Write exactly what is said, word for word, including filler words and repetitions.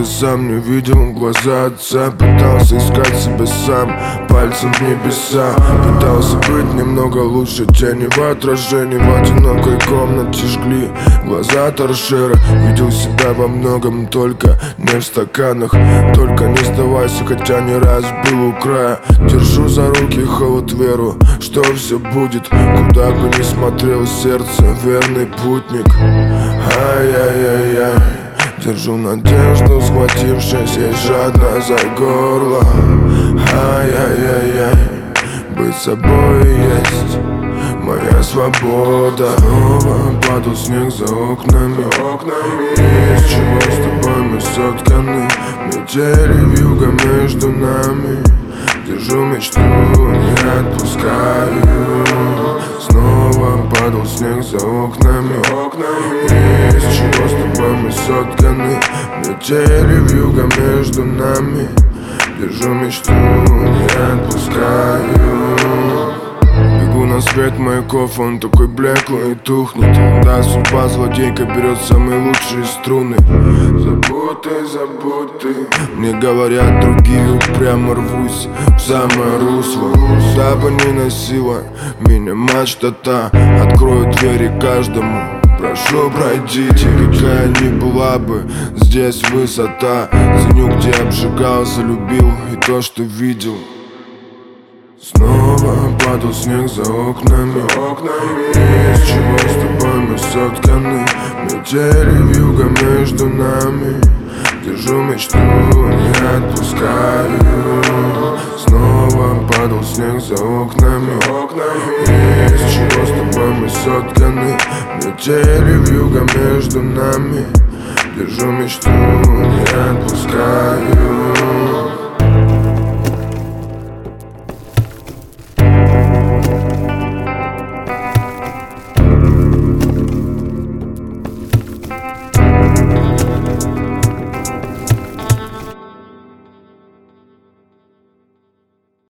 ты сам не видел глаза отца. Пытался искать себя сам, пальцем в небеса. Пытался быть немного лучше, тени в отражении. В одинокой комнате жгли глаза торшера. Видел себя во многом, только не в стаканах. Только не сдавайся, хотя не раз был у края. Держу за руки холод, веру, что все будет. Куда бы ни смотрел, сердце верный путник. Ай-яй-яй-яй, держу надежду, схватившись ей жадно за горло. Ай-яй-яй-яй, быть собой есть моя свобода. Снова падал снег за окнами. Из чего с тобой мы сотканы? Метели вьюга между нами. Держу мечту, не отпускаю. Снова падал снег за окнами. Из чего с тобой мы сотканы? Метели вьюга между нами. Держу мечту, не отпускаю. Бегу на свет маяков, он такой блеклый и тухнет. Да, судьба злодейка берет самые лучшие струны. Забудь ты, забудь ты. Мне говорят другие, упрямо рвусь в самое русло. Куда бы ни носила меня мачта та, открою двери каждому. Прошу, пройдите, какая ни была бы здесь высота. Ценю, где обжигался, любил и то, что видел. Снова падал снег за окнами. Из чего с тобой мы сотканы? Метели вьюга между нами. Держу мечту, не отпускаю. Снова падал снег за окнами. Из чего с тобой мы сотканы? Метели вьюга между нами. Держу мечту, не отпускаю.